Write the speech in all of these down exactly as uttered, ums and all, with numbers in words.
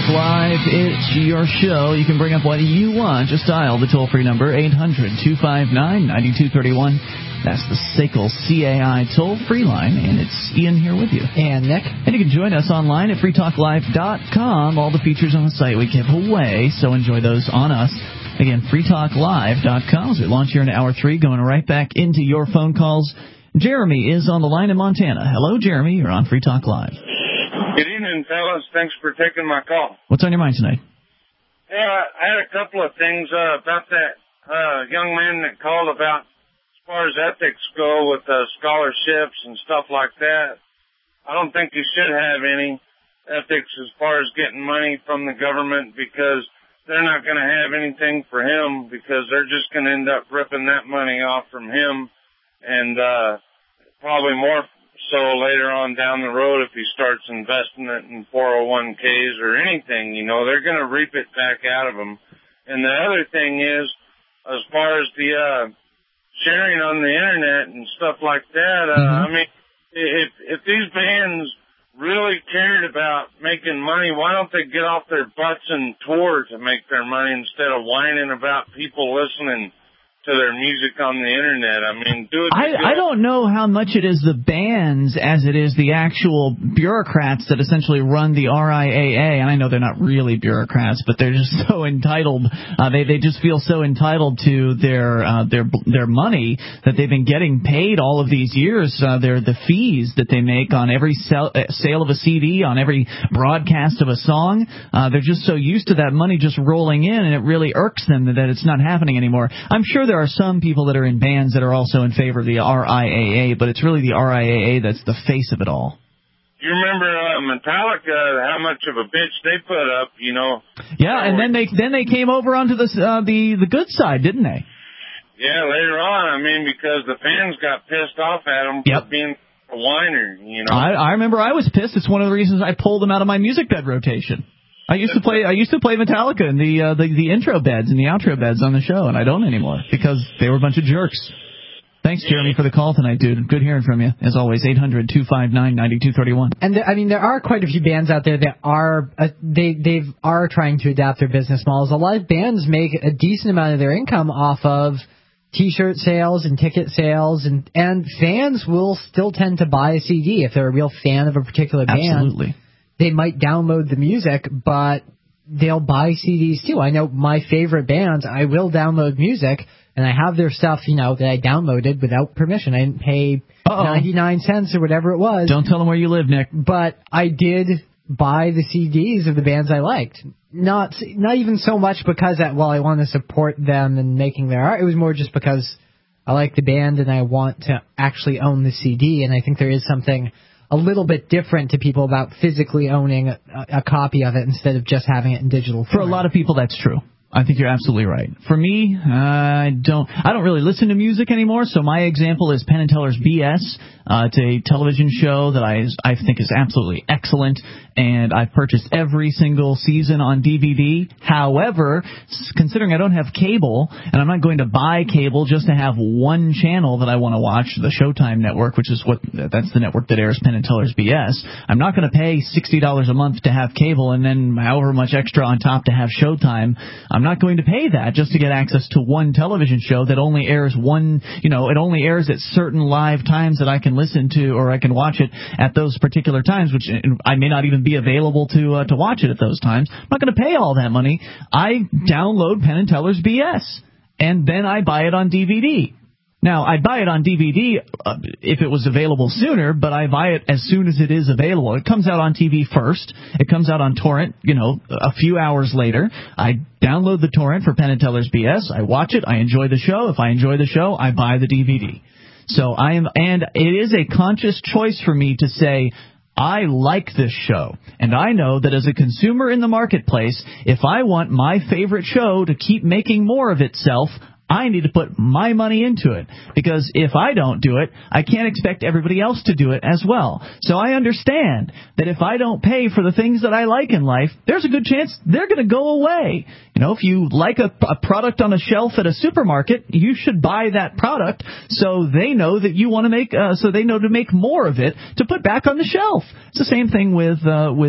Talk Live. It's your show. You can bring up what you want. Just dial the toll-free number, eight hundred, two five nine, nine two three one. That's the S A C L C A I toll-free line, and it's Ian here with you. And Nick. And you can join us online at free talk live dot com. All the features on the site we give away, so enjoy those on us. Again, free talk live dot com as we launch here in hour three, going right back into your phone calls. Jeremy is on the line in Montana. Hello, Jeremy. You're on Free Talk Live. Good evening, fellas. Thanks for taking my call. What's on your mind tonight? Yeah, I had a couple of things uh, about that uh, young man that called about as far as ethics go with uh, scholarships and stuff like that. I don't think you should have any ethics as far as getting money from the government because they're not going to have anything for him because they're just going to end up ripping that money off from him and uh, probably more so later on down the road if he starts investing it in four oh one k's or anything, you know, they're going to reap it back out of him. And the other thing is, as far as the uh, sharing on the internet and stuff like that, uh, mm-hmm. I mean, if if these bands really cared about making money, why don't they get off their butts and tour to make their money instead of whining about people listening to their music on the internet? I mean, do it. I, I don't know how much it is the bands as it is the actual bureaucrats that essentially run the R I A A. And I know they're not really bureaucrats, but they're just so entitled. Uh, they they just feel so entitled to their uh, their their money that they've been getting paid all of these years. Uh, they're the fees that they make on every sell, uh, sale of a C D, on every broadcast of a song. Uh, they're just so used to that money just rolling in, and it really irks them that, that it's not happening anymore. I'm sure there There are some people that are in bands that are also in favor of the R I A A, but it's really the R I A A that's the face of it all. You remember uh, Metallica, how much of a bitch they put up, you know? Yeah, and then they then they came over onto the uh, the the good side, didn't they? Yeah, later on. I mean, because the fans got pissed off at them yep. for being a whiner, you know. I, I remember I was pissed. It's one of the reasons I pulled them out of my music bed rotation. I used to play. I used to play Metallica in the, uh, the the intro beds and the outro beds on the show, and I don't anymore because they were a bunch of jerks. Thanks, Jeremy, for the call tonight, dude. Good hearing from you, as always. eight hundred, two five nine, nine two three one. And there, I mean, there are quite a few bands out there that are uh, they they are trying to adapt their business models. A lot of bands make a decent amount of their income off of T-shirt sales and ticket sales, and and fans will still tend to buy a C D if they're a real fan of a particular band. Absolutely. They might download the music, but they'll buy C Ds too. I know my favorite bands, I will download music, and I have their stuff, you know, that I downloaded without permission. I didn't pay Uh-oh. ninety-nine cents or whatever it was. Don't tell them where you live, Nick. But I did buy the C Ds of the bands I liked. Not not even so much because, that, well, I want to support them and making their art. It was more just because I like the band and I want to actually own the C D, and I think there is something a little bit different to people about physically owning a, a copy of it instead of just having it in digital form. For a lot of people, that's true. I think you're absolutely right. For me, I don't I don't really listen to music anymore, so my example is Penn and Teller's B S. Uh, it's a television show that I, I think is absolutely excellent, and I've purchased every single season on D V D. However, considering I don't have cable, and I'm not going to buy cable just to have one channel that I want to watch, the Showtime network, which is what that's the network that airs Penn and Teller's B S, I'm not going to pay sixty dollars a month to have cable and then however much extra on top to have Showtime. I'm not going to pay that just to get access to one television show that only airs one, you know, it only airs at certain live times that I can listen to, or I can watch it at those particular times, which I may not even be available to uh, to watch it at those times. I'm not going to pay all that money. I download Penn and Teller's B S, and then I buy it on D V D. Now, I'd buy it on D V D uh, if it was available sooner, but I buy it as soon as it is available. It comes out on T V first. It comes out on torrent, you know, a few hours later. I download the torrent for Penn and Teller's B S. I watch it. I enjoy the show. If I enjoy the show, I buy the D V D. So I am, and it is a conscious choice for me to say, I like this show, and I know that as a consumer in the marketplace, if I want my favorite show to keep making more of itself, I need to put my money into it, because if I don't do it, I can't expect everybody else to do it as well. So I understand that if I don't pay for the things that I like in life, there's a good chance they're going to go away. You know, if you like a, a product on a shelf at a supermarket, you should buy that product so they know that you want to make, uh, so they know to make more of it to put back on the shelf. It's the same thing with uh, with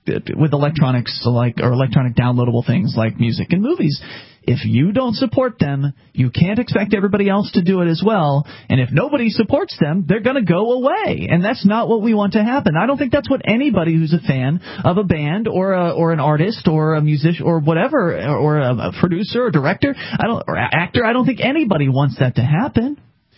with electronics like or electronic downloadable things like music and movies. If you don't support them, you can't expect everybody else to do it as well. And if nobody supports them, they're going to go away. And that's not what we want to happen. I don't think that's what anybody who's a fan of a band or a, or an artist or a musician or whatever or a, a producer or director I don't or actor. I don't think anybody wants that to happen.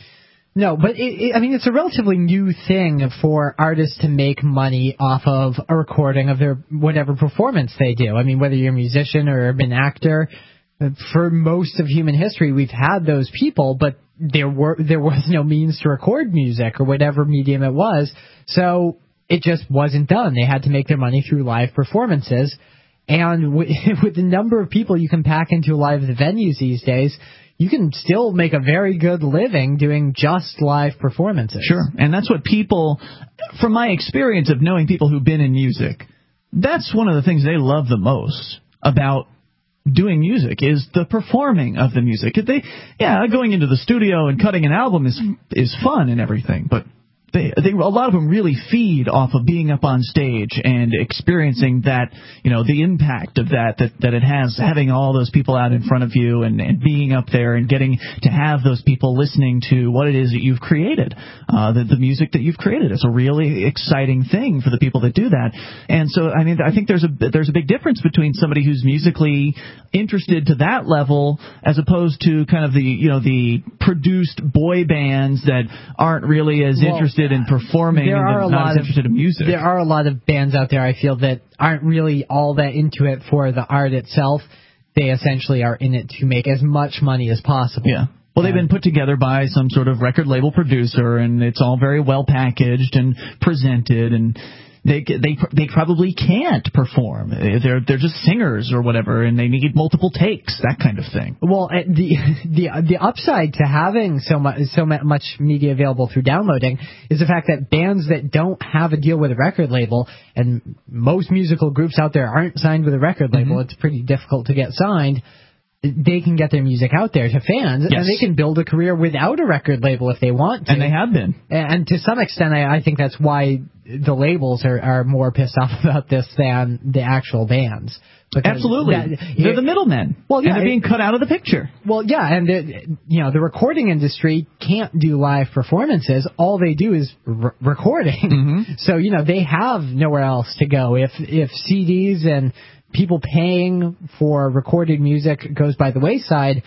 No, but it, it, I mean, it's a relatively new thing for artists to make money off of a recording of their whatever performance they do. I mean, whether you're a musician or an actor, for most of human history, we've had those people, but there were there was no means to record music or whatever medium it was, so it just wasn't done. They had to make their money through live performances, and with, with the number of people you can pack into live venues these days, you can still make a very good living doing just live performances. Sure, and that's what people, from my experience of knowing people who've been in music, that's one of the things they love the most about doing music is the performing of the music. They, yeah, going into the studio and cutting an album is is fun and everything, but they, they a lot of them really feed off of being up on stage and experiencing that, you know, the impact of that that, that it has, having all those people out in front of you and, and being up there and getting to have those people listening to what it is that you've created, uh, the, the music that you've created. It's a really exciting thing for the people that do that. And so, I mean, I think there's a there's a big difference between somebody who's musically interested to that level as opposed to kind of the, you know, the produced boy bands that aren't really as well, interested in performing there and are a not lot as of, interested in music. There are a lot of bands out there, I feel, that aren't really all that into it for the art itself. They essentially are in it to make as much money as possible. Yeah. Well, they've been put together by some sort of record label producer, and it's all very well packaged and presented, and They they they probably can't perform. They're they're just singers or whatever, and they need multiple takes, that kind of thing. Well, the the the upside to having so much so much media available through downloading is the fact that bands that don't have a deal with a record label, and most musical groups out there aren't signed with a record label. Mm-hmm. It's pretty difficult to get signed. They can get their music out there to fans, yes. and they can build a career without a record label if they want to. And they have been. And to some extent, I, I think that's why the labels are, are more pissed off about this than the actual bands. Absolutely. That, they're it, the middlemen. Well, yeah, and they're being it, cut out of the picture. Well, yeah, and the, you know, the recording industry can't do live performances. All they do is r- recording. Mm-hmm. So, you know, they have nowhere else to go. If if C Ds and people paying for recorded music goes by the wayside,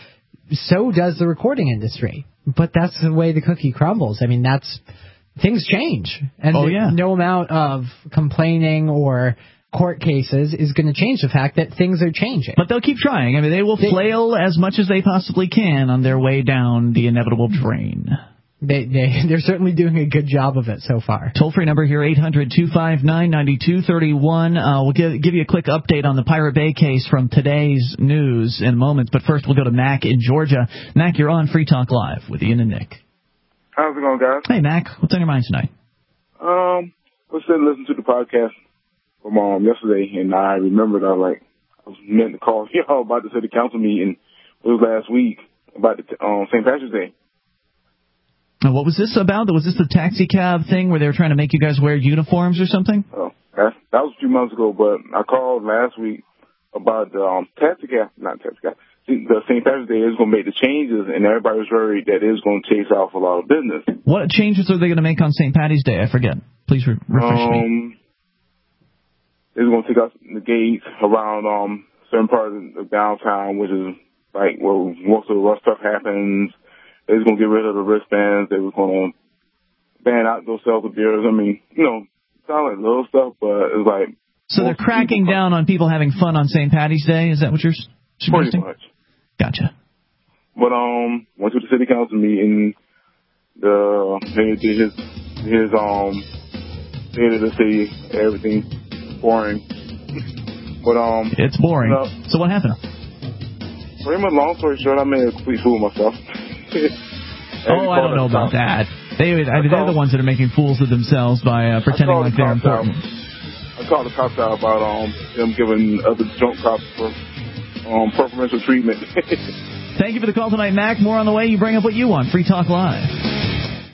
so does the recording industry. But that's the way the cookie crumbles. I mean, that's things change. And oh, yeah. no amount of complaining or court cases is going to change the fact that things are changing. But they'll keep trying. I mean, they will they, flail as much as they possibly can on their way down the inevitable drain. They, they, they're certainly doing a good job of it so far. Toll-free number here, eight hundred two five nine nine two three one. Uh, we'll give, give you a quick update on the Pirate Bay case from today's news in a moment. But first, we'll go to Mac in Georgia. Mac, you're on Free Talk Live with Ian and Nick. How's it going, guys? Hey, Mac. What's on your mind tonight? Um, I was sitting listening to the podcast from um, yesterday, and I remembered I was like, I was meant to call y'all about the city council meeting. It was last week about the um, Saint Patrick's Day. Now, what was this about? Was this the taxi cab thing where they were trying to make you guys wear uniforms or something? Oh, that, that was a few months ago, but I called last week about the um, taxi cab, not taxi cab. The Saint Patrick's Day is going to make the changes, and everybody was worried that it's going to chase off a lot of business. What changes are they going to make on Saint Patty's Day? I forget. Please re- refresh um, me. It's going to take out the gates around um certain parts of downtown, which is like where most of the rough stuff happens. It's going to get rid of the wristbands. They were going to ban outdoor sales of beers. I mean, you know, it's not like little stuff, but it's like... So they're cracking down on people having fun on Saint Patty's Day? Is that what you're suggesting? Pretty much. Gotcha. But, um, went to the city council meeting. The, they did his, his, um, state of the city, everything boring. But, um... It's boring. You know, so what happened? Pretty much, long story short, I made a complete fool of myself. oh, I don't know about that. They, I mean, they're the ones that are making fools of themselves by uh, pretending like they're important. Out. I called the cops out about um, them giving other drunk cops for um, preferential treatment. Thank you for the call tonight, Mac. More on the way. You bring up what you want. Free Talk Live.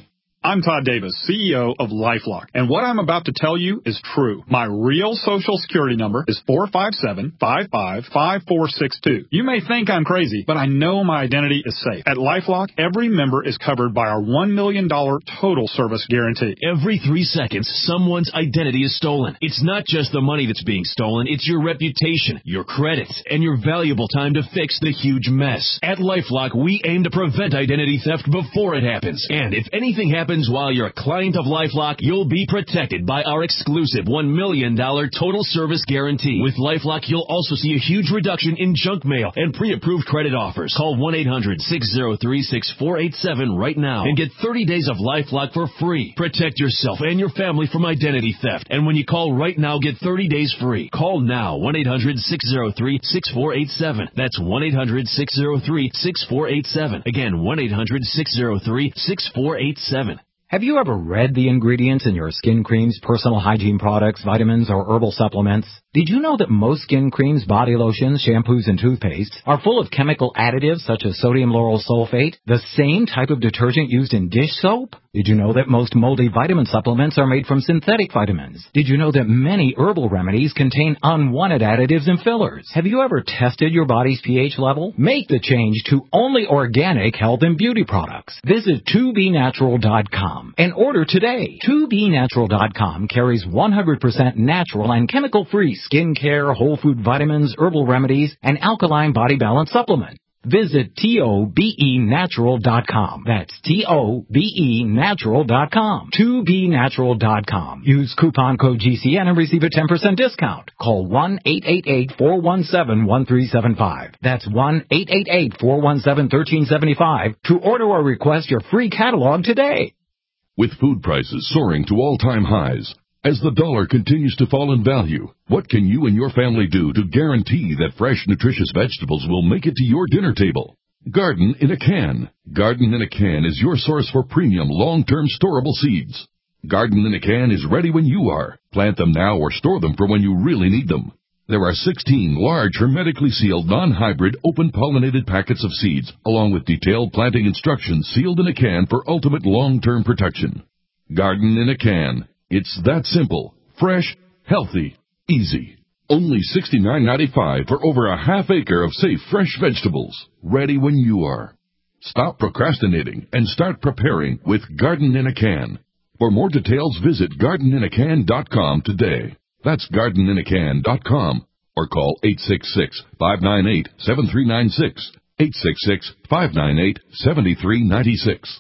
I'm Todd Davis, C E O of LifeLock, and what I'm about to tell you is true. My real Social Security number is four five seven, five five five four six two. You may think I'm crazy, but I know my identity is safe. At LifeLock, every member is covered by our one million dollars total service guarantee. Every three seconds, someone's identity is stolen. It's not just the money that's being stolen, it's your reputation, your credit, and your valuable time to fix the huge mess. At LifeLock, we aim to prevent identity theft before it happens. And if anything happens while you're a client of LifeLock, you'll be protected by our exclusive one million dollars total service guarantee. With LifeLock, you'll also see a huge reduction in junk mail and pre-approved credit offers. Call one eight hundred, six zero three, six four eight seven right now and get thirty days of LifeLock for free. Protect yourself and your family from identity theft. And when you call right now, get thirty days free. Call now, one eight hundred, six zero three, six four eight seven. That's one eight hundred, six zero three, six four eight seven. Again, one eight hundred, six zero three, six four eight seven. Have you ever read the ingredients in your skin creams, personal hygiene products, vitamins, or herbal supplements? Did you know that most skin creams, body lotions, shampoos, and toothpastes are full of chemical additives such as sodium lauryl sulfate, the same type of detergent used in dish soap? Did you know that most moldy vitamin supplements are made from synthetic vitamins? Did you know that many herbal remedies contain unwanted additives and fillers? Have you ever tested your body's pH level? Make the change to only organic health and beauty products. Visit two B natural dot com and order today. two B natural dot com carries one hundred percent natural and chemical-free skincare, whole food vitamins, herbal remedies, and alkaline body balance supplement. Visit T O B E natural dot com. That's T O B E natural dot com. two B natural dot com. Use coupon code G C N and receive a ten percent discount. Call one eight eight eight, four one seven, one three seven five. That's one eight eight eight, four one seven, one three seven five to order or request your free catalog today. With food prices soaring to all-time highs, as the dollar continues to fall in value, what can you and your family do to guarantee that fresh, nutritious vegetables will make it to your dinner table? Garden in a Can. Garden in a Can is your source for premium, long-term storable seeds. Garden in a Can is ready when you are. Plant them now or store them for when you really need them. There are sixteen large, hermetically sealed, non-hybrid, open-pollinated packets of seeds, along with detailed planting instructions sealed in a can for ultimate long-term protection. Garden in a Can. It's that simple, fresh, healthy, easy. Only sixty-nine ninety-five for over a half acre of safe, fresh vegetables, ready when you are. Stop procrastinating and start preparing with Garden in a Can. For more details, visit garden in a can dot com today. That's garden in a can dot com or call eight six six, five nine eight, seven three nine six, eight six six, five nine eight, seven three nine six.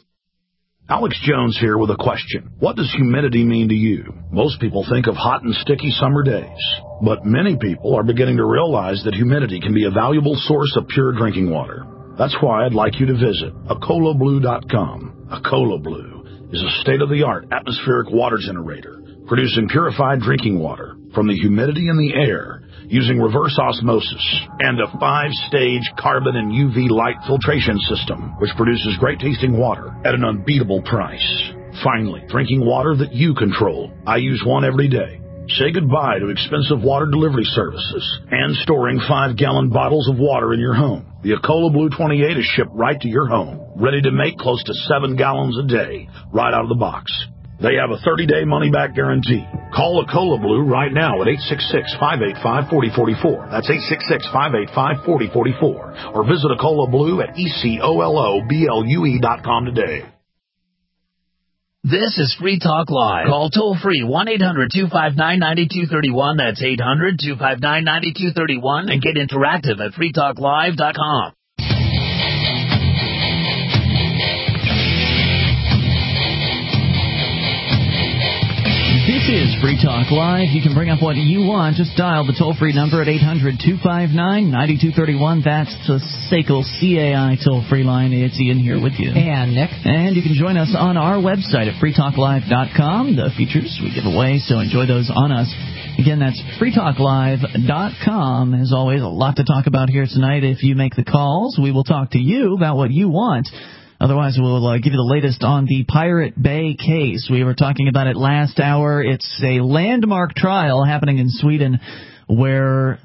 Alex Jones here with a question. What does humidity mean to you? Most people think of hot and sticky summer days, but many people are beginning to realize that humidity can be a valuable source of pure drinking water. That's why I'd like you to visit Acola Blue dot com. Acola Blue is a state-of-the-art atmospheric water generator, producing purified drinking water from the humidity in the air using reverse osmosis and a five-stage carbon and U V light filtration system, which produces great-tasting water at an unbeatable price. Finally, drinking water that you control. I use one every day. Say goodbye to expensive water delivery services and storing five-gallon bottles of water in your home. The Acola Blue twenty-eight is shipped right to your home, ready to make close to seven gallons a day, right out of the box. They have a thirty-day money-back guarantee. Call Acola Blue right now at eight six six, five eight five, four zero four four. That's eight six six, five eight five, four zero four four. Or visit Acola Blue at E C O L O B L U E dot com today. This is Free Talk Live. Call toll-free one eight hundred, two five nine, nine two three one. That's eight hundred, two five nine, nine two three one. And get interactive at free talk live dot com. This is Free Talk Live. You can bring up what you want. Just dial the toll-free number at eight hundred, two five nine, nine two three one. That's the S A C L C A I toll-free line. It's Ian here with you. And Nick. And you can join us on our website at free talk live dot com. The features we give away, so enjoy those on us. Again, that's free talk live dot com. As always, a lot to talk about here tonight. If you make the calls, we will talk to you about what you want. Otherwise, we'll uh, give you the latest on the Pirate Bay case. We were talking about it last hour. It's a landmark trial happening in Sweden where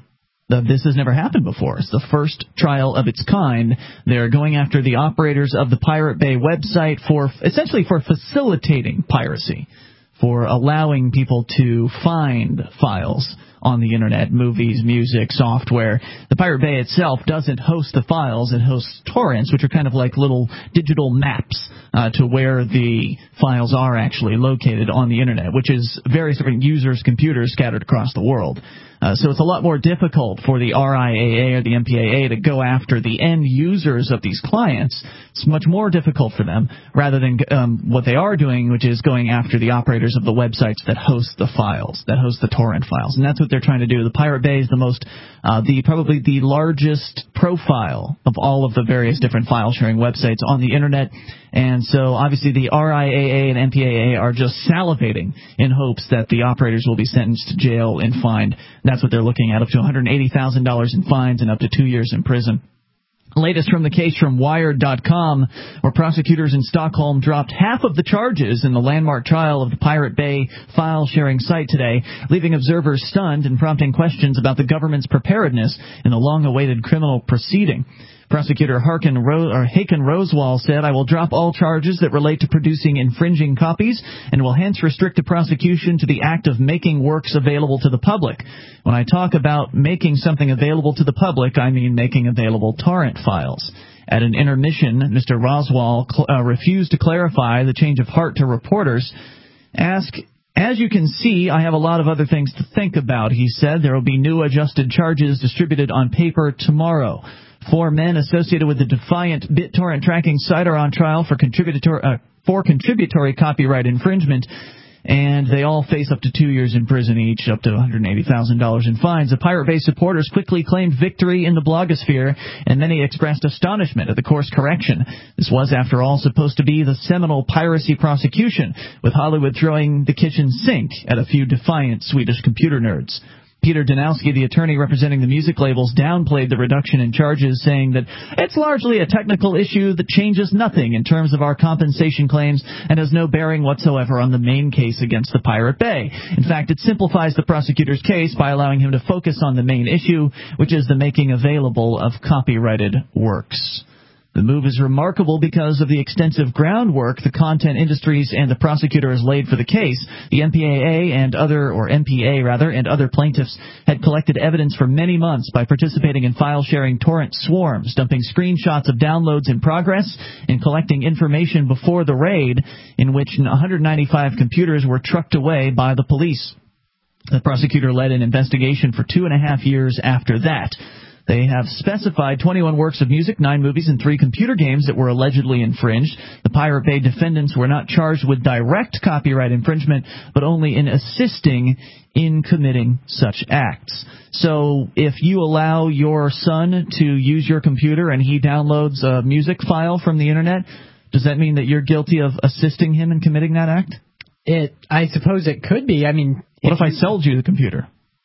The, this has never happened before. It's the first trial of its kind. They're going after the operators of the Pirate Bay website for essentially for facilitating piracy, for allowing people to find files on the Internet, movies, music, software. The Pirate Bay itself doesn't host the files. It hosts torrents, which are kind of like little digital maps uh, to where the files are actually located on the Internet, which is various different users' computers scattered across the world. Uh, so it's a lot more difficult for the R I A A or the M P A A to go after the end users of these clients. It's much more difficult for them rather than um, what they are doing, which is going after the operators of the websites that host the files, that host the torrent files. And that's what they're trying to do. The Pirate Bay is the most, uh, the probably the largest profile of all of the various different file-sharing websites on the Internet. And so, obviously, the R I A A and M P A A are just salivating in hopes that the operators will be sentenced to jail and fined. That's what they're looking at, up to one hundred eighty thousand dollars in fines and up to two years in prison. Latest from the case from Wired dot com, where prosecutors in Stockholm dropped half of the charges in the landmark trial of the Pirate Bay file-sharing site today, leaving observers stunned and prompting questions about the government's preparedness in the long-awaited criminal proceeding. Prosecutor Harkin Ro- or Haken Roswall said, "I will drop all charges that relate to producing infringing copies and will hence restrict the prosecution to the act of making works available to the public. When I talk about making something available to the public, I mean making available torrent files." At an intermission, Mister Roswall cl- uh, refused to clarify the change of heart to reporters. Ask... As you can see, I have a lot of other things to think about, he said. There will be new adjusted charges distributed on paper tomorrow. Four men associated with the Defiant BitTorrent tracking site are on trial for contributory, uh, for contributory copyright infringement, and they all face up to two years in prison each, up to one hundred eighty thousand dollars in fines. The Pirate Bay supporters quickly claimed victory in the blogosphere, and many expressed astonishment at the course correction. This was, after all, supposed to be the seminal piracy prosecution, with Hollywood throwing the kitchen sink at a few defiant Swedish computer nerds. Peter Danowski, the attorney representing the music labels, downplayed the reduction in charges, saying that it's largely a technical issue that changes nothing in terms of our compensation claims and has no bearing whatsoever on the main case against the Pirate Bay. In fact, it simplifies the prosecutor's case by allowing him to focus on the main issue, which is the making available of copyrighted works. The move is remarkable because of the extensive groundwork the content industries and the prosecutor has laid for the case. The M P A A and other, or M P A rather, and other plaintiffs had collected evidence for many months by participating in file-sharing torrent swarms, dumping screenshots of downloads in progress, and collecting information before the raid, in which one hundred ninety-five computers were trucked away by the police. The prosecutor led an investigation for two and a half years after that. They have specified twenty-one works of music, nine movies, and three computer games that were allegedly infringed. The Pirate Bay defendants were not charged with direct copyright infringement, but only in assisting in committing such acts. So if you allow your son to use your computer and he downloads a music file from the Internet, does that mean that you're guilty of assisting him in committing that act? It, I suppose it could be. I mean, what if, if I sold you the computer?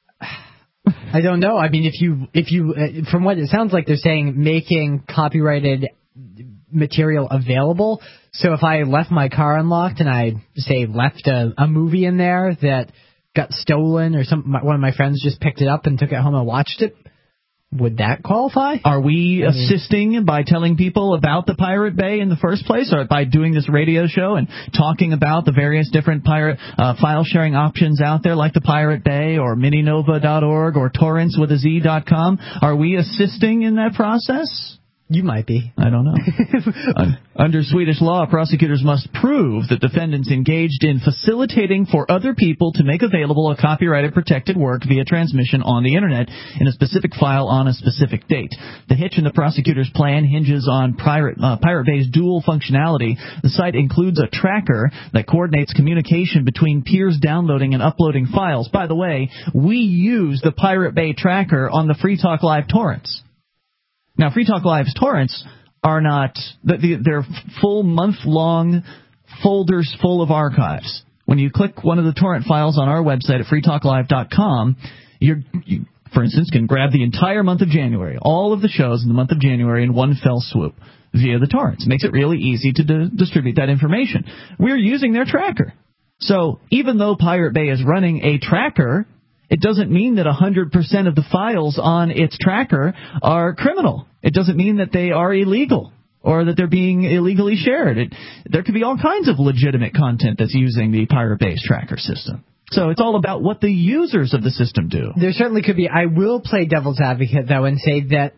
I don't know. I mean, if you, if you, uh, from what it sounds like, they're saying making copyrighted material available. So if I left my car unlocked and I, say, left a, a movie in there that got stolen, or some one of my friends just picked it up and took it home and watched it, would that qualify? Are we I mean, assisting by telling people about the Pirate Bay in the first place, or by doing this radio show and talking about the various different pirate uh, file-sharing options out there, like the Pirate Bay or Mininova dot org or torrents with a z dot com? Are we assisting in that process? You might be. I don't know. Under Swedish law, prosecutors must prove that defendants engaged in facilitating for other people to make available a copyrighted protected work via transmission on the Internet in a specific file on a specific date. The hitch in the prosecutor's plan hinges on Pirate, uh, Pirate Bay's dual functionality. The site includes a tracker that coordinates communication between peers downloading and uploading files. By the way, we use the Pirate Bay tracker on the Free Talk Live torrents. Now, Free Talk Live's torrents are not, they're full month-long folders full of archives. When you click one of the torrent files on our website at free talk live dot com, you're, you, for instance, can grab the entire month of January, all of the shows in the month of January in one fell swoop via the torrents. It makes it really easy to di- distribute that information. We're using their tracker. So even though Pirate Bay is running a tracker, it doesn't mean that one hundred percent of the files on its tracker are criminal. It doesn't mean that they are illegal or that they're being illegally shared. It, there could be all kinds of legitimate content that's using the Pirate Bay's tracker system. So it's all about what the users of the system do. There certainly could be. I will play devil's advocate, though, and say that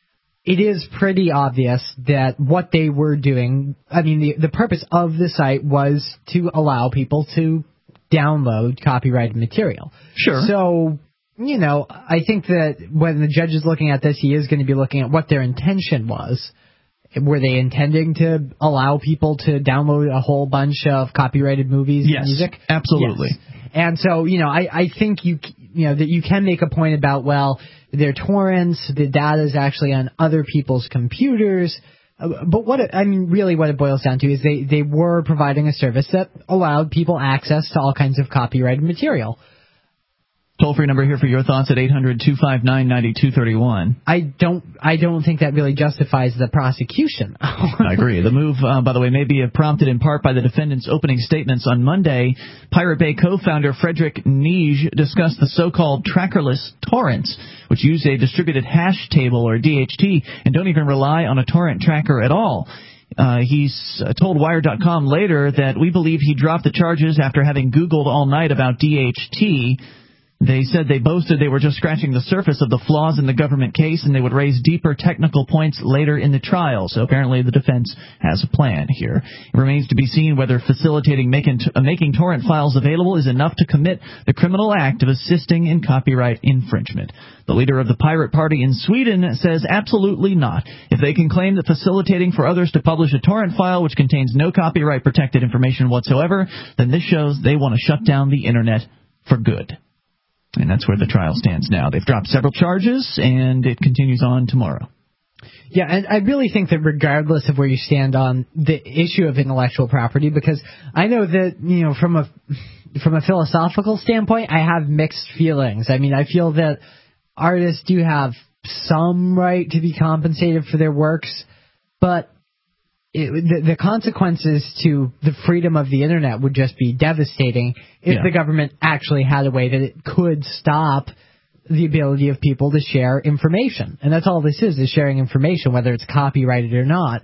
it is pretty obvious that what they were doing, I mean, the, the purpose of the site was to allow people to download copyrighted material. Sure. So, you know, I think that when the judge is looking at this, he is going to be looking at what their intention was. Were they intending to allow people to download a whole bunch of copyrighted movies yes, and music? Absolutely. Yes. And so, you know, I, I think you you know that you can make a point about, well, they're torrents, the data is actually on other people's computers. Uh, but what it, I mean, really what it boils down to is they, they were providing a service that allowed people access to all kinds of copyrighted material. Toll-free number here for your thoughts at eight hundred two five nine nine two three one. I don't I don't think that really justifies the prosecution. I agree. The move, uh, by the way, may be prompted in part by the defendant's opening statements on Monday. Pirate Bay co-founder Frederick Nige discussed the so-called trackerless torrents, which use a distributed hash table, or D H T, and don't even rely on a torrent tracker at all. Uh, he's uh, told Wired dot com later that we believe he dropped the charges after having Googled all night about D H T. They said they boasted they were just scratching the surface of the flaws in the government case, and they would raise deeper technical points later in the trial. So apparently the defense has a plan here. It remains to be seen whether facilitating making, uh, making torrent files available is enough to commit the criminal act of assisting in copyright infringement. The leader of the Pirate Party in Sweden says absolutely not. If they can claim that facilitating for others to publish a torrent file which contains no copyright-protected information whatsoever, then this shows they want to shut down the Internet for good. And that's where the trial stands now. They've dropped several charges, and it continues on tomorrow. Yeah, and I really think that regardless of where you stand on the issue of intellectual property, because I know that, you know, from a from a philosophical standpoint, I have mixed feelings. I mean, I feel that artists do have some right to be compensated for their works, but It, the, the consequences to the freedom of the Internet would just be devastating if yeah. the government actually had a way that it could stop the ability of people to share information. And that's all this is, is sharing information, whether it's copyrighted or not.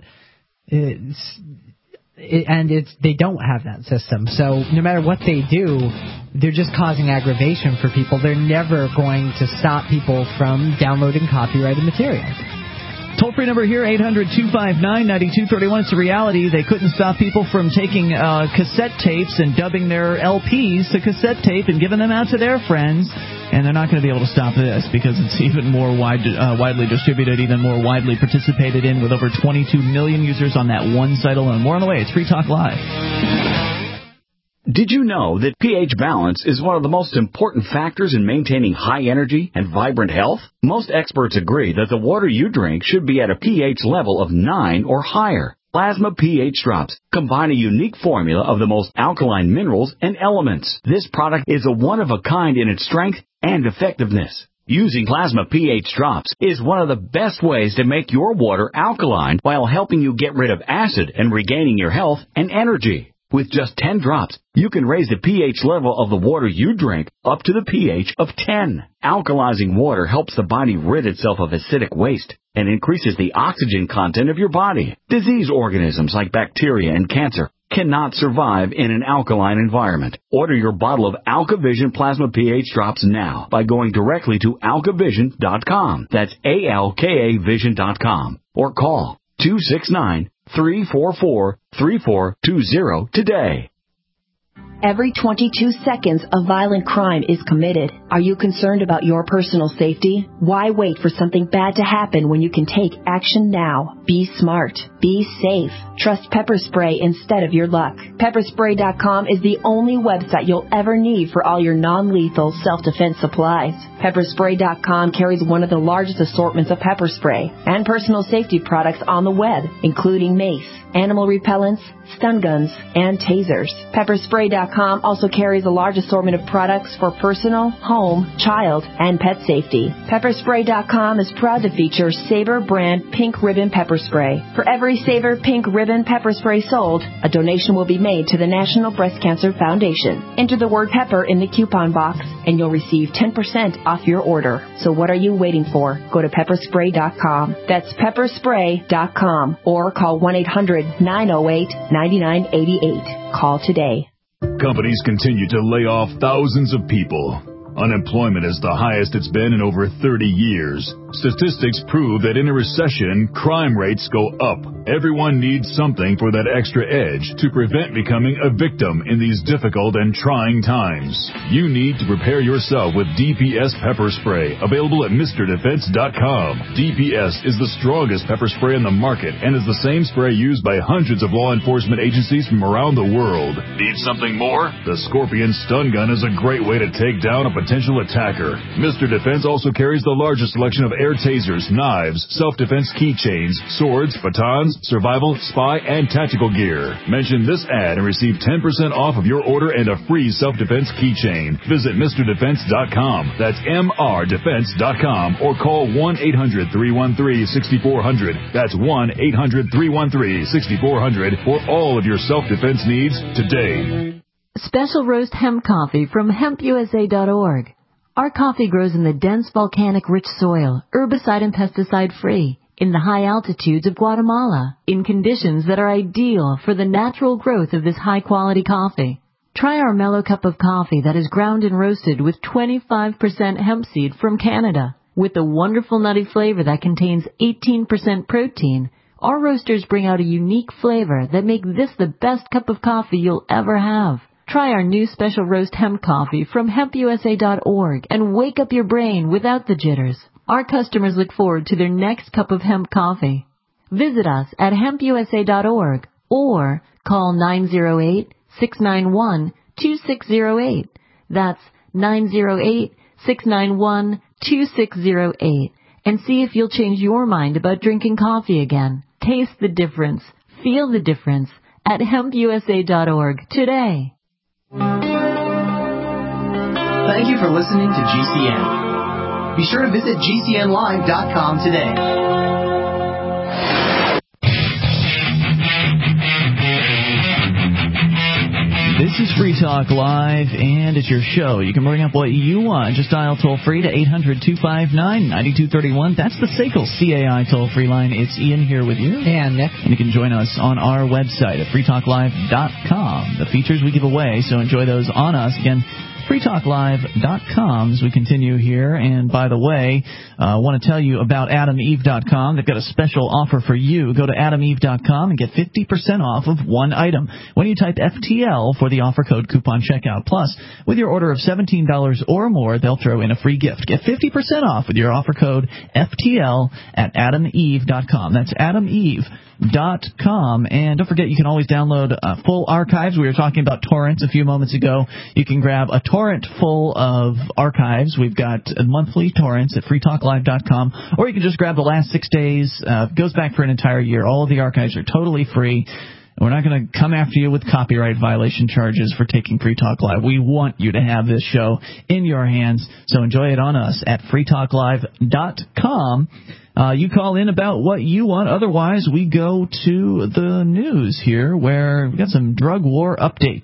It's, it, and it's they don't have that system. So no matter what they do, they're just causing aggravation for people. They're never going to stop people from downloading copyrighted material. Toll-free number here, eight hundred two five nine nine two three one. It's a reality. They couldn't stop people from taking uh, cassette tapes and dubbing their L Ps to cassette tape and giving them out to their friends. And they're not going to be able to stop this because it's even more wide, uh, widely distributed, even more widely participated in, with over twenty-two million users on that one site alone. More on the way. It's Free Talk Live. Did you know that pH balance is one of the most important factors in maintaining high energy and vibrant health? Most experts agree that the water you drink should be at a pH level of nine or higher. Plasma pH Drops combine a unique formula of the most alkaline minerals and elements. This product is a one-of-a-kind in its strength and effectiveness. Using Plasma pH Drops is one of the best ways to make your water alkaline while helping you get rid of acid and regaining your health and energy. With just ten drops, you can raise the pH level of the water you drink up to the pH of ten. Alkalizing water helps the body rid itself of acidic waste and increases the oxygen content of your body. Disease organisms like bacteria and cancer cannot survive in an alkaline environment. Order your bottle of AlkaVision Plasma pH Drops now by going directly to alkavision dot com. That's A L K A vision dot com. Or call two six nine, three four four, three four two zero today. Every twenty-two seconds, a violent crime is committed. Are you concerned about your personal safety? Why wait for something bad to happen when you can take action now? Be smart. Be safe. Trust Pepper Spray instead of your luck. Pepper Spray dot com is the only website you'll ever need for all your non-lethal self-defense supplies. Pepper Spray dot com carries one of the largest assortments of pepper spray and personal safety products on the web, including mace, animal repellents, stun guns, and tasers. Pepper Spray dot com also carries a large assortment of products for personal, home, home, child, and pet safety. Pepper Spray dot com is proud to feature Sabre brand Pink Ribbon Pepper Spray. For every Sabre Pink Ribbon Pepper Spray sold, a donation will be made to the National Breast Cancer Foundation. Enter the word pepper in the coupon box, and you'll receive ten percent off your order. So what are you waiting for? Go to Pepper Spray dot com. That's Pepper Spray dot com. Or call one eight hundred nine oh eight nine nine eight eight. Call today. Companies continue to lay off thousands of people. Unemployment is the highest it's been in over thirty years. Statistics prove that in a recession, crime rates go up. Everyone needs something for that extra edge to prevent becoming a victim in these difficult and trying times. You need to prepare yourself with D P S Pepper Spray, available at Mister Defense dot com. D P S is the strongest pepper spray in the market and is the same spray used by hundreds of law enforcement agencies from around the world. Need something more? The Scorpion Stun Gun is a great way to take down a potential attacker. Mister Defense also carries the largest selection of air tasers, knives, self-defense keychains, swords, batons, survival, spy, and tactical gear. Mention this ad and receive ten percent off of your order and a free self-defense keychain. Visit Mister Defense dot com. That's M R Defense dot com or call one eight hundred three one three six four zero zero. That's one eight hundred three one three six four zero zero for all of your self-defense needs today. Special roast hemp coffee from hemp U S A dot org. Our coffee grows in the dense volcanic rich soil, herbicide and pesticide free, in the high altitudes of Guatemala, in conditions that are ideal for the natural growth of this high quality coffee. Try our mellow cup of coffee that is ground and roasted with twenty-five percent hemp seed from Canada. With a wonderful nutty flavor that contains eighteen percent protein, our roasters bring out a unique flavor that make this the best cup of coffee you'll ever have. Try our new special roast hemp coffee from hemp U S A dot org and wake up your brain without the jitters. Our customers look forward to their next cup of hemp coffee. Visit us at hemp U S A dot org or call nine oh eight, six nine one, two six zero eight. That's nine oh eight, six nine one, two six zero eight. And see if you'll change your mind about drinking coffee again. Taste the difference. Feel the difference at hemp U S A dot org today. Thank you for listening to G C N. Be sure to visit G C N live dot com today. This is Free Talk Live, and it's your show. You can bring up what you want. Just dial toll-free to eight hundred two five nine nine two three one. That's the S A C L C A I toll-free line. It's Ian here with you. And Nick. And you can join us on our website at free talk live dot com. The features we give away, so enjoy those on us. Again, free talk live dot com as we continue here. And by the way, I uh, want to tell you about adam eve dot com. They've got a special offer for you. Go to adam eve dot com and get fifty percent off of one item when you type F T L for the offer code coupon checkout. Plus, with your order of seventeen dollars or more, they'll throw in a free gift. Get fifty percent off with your offer code F T L at adam eve dot com. That's adam eve dot com. And don't forget, you can always download uh, full archives. We were talking about torrents a few moments ago. You can grab a torrent full of archives. We've got monthly torrents at free talk live dot com, or you can just grab the last six days. Uh, goes back for an entire year. All of the archives are totally free. We're not going to come after you with copyright violation charges for taking Free Talk Live. We want you to have this show in your hands, so enjoy it on us at free talk live dot com. Uh, you call in about what you want. Otherwise, we go to the news here, where we've got some drug war updates,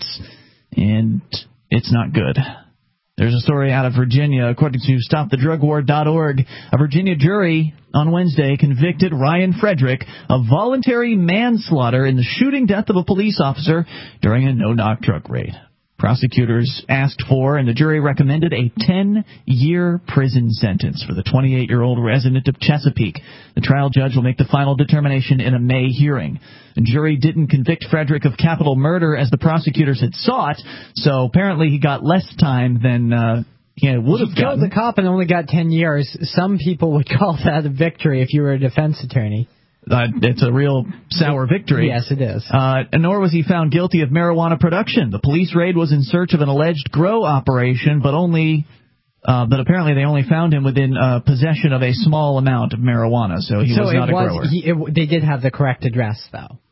and it's not good. There's a story out of Virginia. According to stop the drug war dot org, a Virginia jury on Wednesday convicted Ryan Frederick of voluntary manslaughter in the shooting death of a police officer during a no-knock drug raid. Prosecutors asked for, and the jury recommended, a ten-year prison sentence for the twenty-eight-year-old resident of Chesapeake. The trial judge will make the final determination in a May hearing. The jury didn't convict Frederick of capital murder as the prosecutors had sought, so apparently he got less time than uh, he would have gotten. He killed the cop and only got ten years. Some people would call that a victory if you were a defense attorney. Uh, it's a real sour victory. Yes, it is. Uh, nor was he found guilty of marijuana production. The police raid was in search of an alleged grow operation, but only, uh, but apparently they only found him within uh, possession of a small amount of marijuana, so he so was not it a was, grower. He, it, they did have the correct address, though.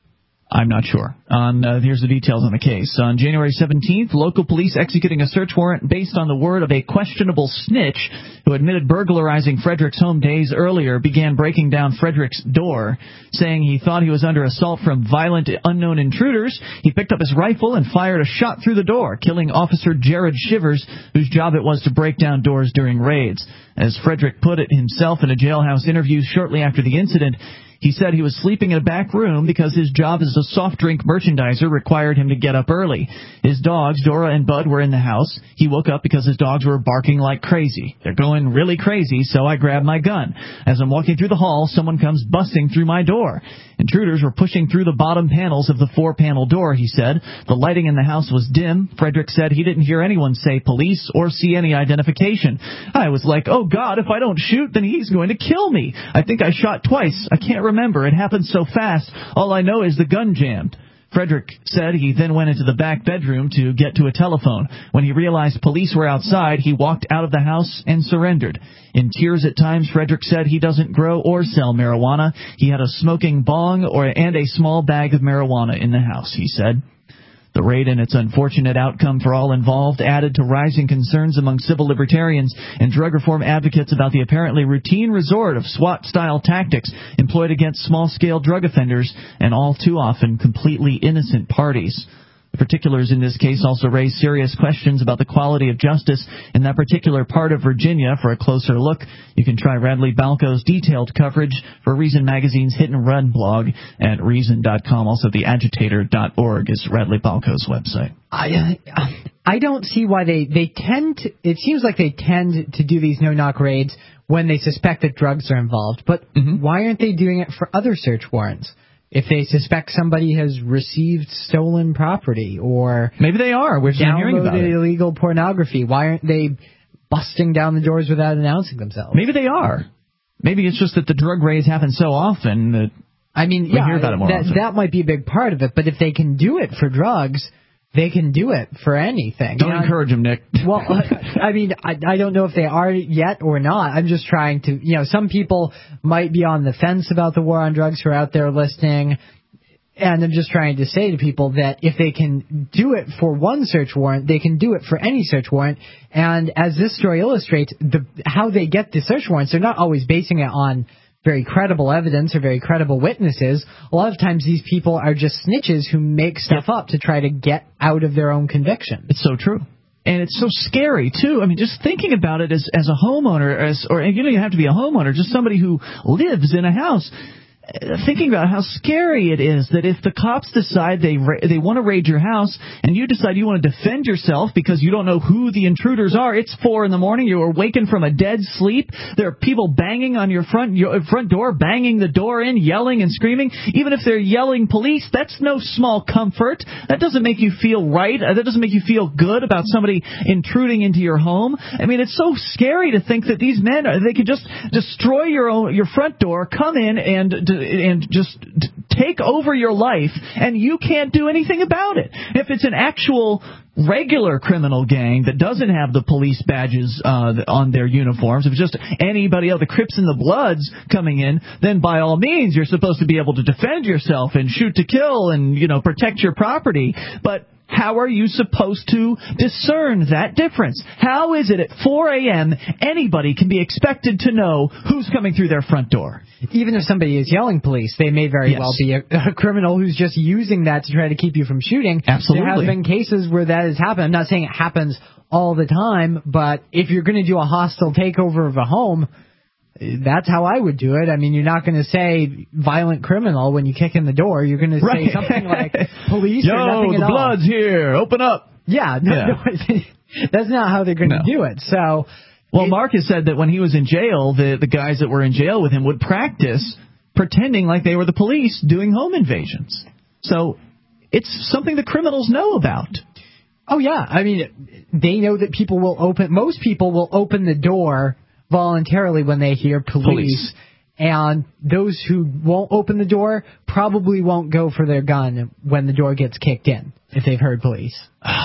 I'm not sure. On uh, here's the details on the case. On January seventeenth, local police executing a search warrant based on the word of a questionable snitch who admitted burglarizing Frederick's home days earlier began breaking down Frederick's door, saying he thought he was under assault from violent unknown intruders. He picked up his rifle and fired a shot through the door, killing Officer Jared Shivers, whose job it was to break down doors during raids. As Frederick put it himself in a jailhouse interview shortly after the incident, he said he was sleeping in a back room because his job as a soft drink merchandiser required him to get up early. His dogs, Dora and Bud, were in the house. He woke up because his dogs were barking like crazy. They're going really crazy, so I grabbed my gun. As I'm walking through the hall, someone comes busting through my door. Intruders were pushing through the bottom panels of the four-panel door, he said. The lighting in the house was dim. Frederick said he didn't hear anyone say police or see any identification. I was like, oh, God, if I don't shoot, then he's going to kill me. I think I shot twice. I can't remember. It happened so fast. All I know is the gun jammed. Frederick said he then went into the back bedroom to get to a telephone. When he realized police were outside, he walked out of the house and surrendered. In tears at times, Frederick said he doesn't grow or sell marijuana. He had a smoking bong or and a small bag of marijuana in the house, he said. The raid and its unfortunate outcome for all involved added to rising concerns among civil libertarians and drug reform advocates about the apparently routine resort of SWAT-style tactics employed against small-scale drug offenders and all too often completely innocent parties. The particulars in this case also raise serious questions about the quality of justice in that particular part of Virginia. For a closer look, you can try Radley Balco's detailed coverage for Reason Magazine's Hit and Run blog at reason dot com. Also, the agitator dot org is Radley Balco's website. I uh, I don't see why they, they tend to, it seems like they tend to do these no-knock raids when they suspect that drugs are involved. But mm-hmm. why aren't they doing it for other search warrants? If they suspect somebody has received stolen property or maybe they are, we're hearing about it. Illegal pornography, why aren't they busting down the doors without announcing themselves? Maybe they are. Maybe it's just that the drug raids happen so often that I mean, we yeah, hear about it more that, often. That might be a big part of it. But if they can do it for drugs, they can do it for anything. Don't you know, encourage them, Nick. Well, I mean, I, I don't know if they are yet or not. I'm just trying to, you know, some people might be on the fence about the war on drugs who are out there listening. And I'm just trying to say to people that if they can do it for one search warrant, they can do it for any search warrant. And as this story illustrates, the, how they get the search warrants, they're not always basing it on very credible evidence or very credible witnesses. A lot of times these people are just snitches who make stuff up to try to get out of their own conviction. It's so true. And it's so scary, too. I mean, just thinking about it as, as a homeowner, as, or you don't even have to be a homeowner, just somebody who lives in a house. Thinking about how scary it is that if the cops decide they ra- they want to raid your house and you decide you want to defend yourself because you don't know who the intruders are, it's four in the morning, you're awakened from a dead sleep, there are people banging on your front your front door, banging the door in, yelling and screaming. Even if they're yelling police, that's no small comfort. That doesn't make you feel right. That doesn't make you feel good about somebody intruding into your home. I mean, it's so scary to think that these men, they could just destroy your own, your front door, come in and and just take over your life, and you can't do anything about it. If it's an actual regular criminal gang that doesn't have the police badges uh, on their uniforms, if it's just anybody else, the Crips and the Bloods coming in, then by all means you're supposed to be able to defend yourself and shoot to kill and, you know, protect your property. But how are you supposed to discern that difference? How is it at four a.m. anybody can be expected to know who's coming through their front door? Even if somebody is yelling police, they may very yes. well be a, a criminal who's just using that to try to keep you from shooting. Absolutely. There have been cases where that has happened. I'm not saying it happens all the time, but if you're going to do a hostile takeover of a home, that's how I would do it. I mean, you're not going to say violent criminal when you kick in the door. You're going to say right. something like police Yo, or nothing the at all. Blood's here. Open up. Yeah, no, yeah. no that's not how they're going to no. do it. So, well, it, Marcus said that when he was in jail, the the guys that were in jail with him would practice pretending like they were the police doing home invasions. So it's something the criminals know about. Oh, yeah. I mean, they know that people will open, most people will open the door voluntarily when they hear police, police. And those who won't open the door probably won't go for their gun when the door gets kicked in if they've heard police.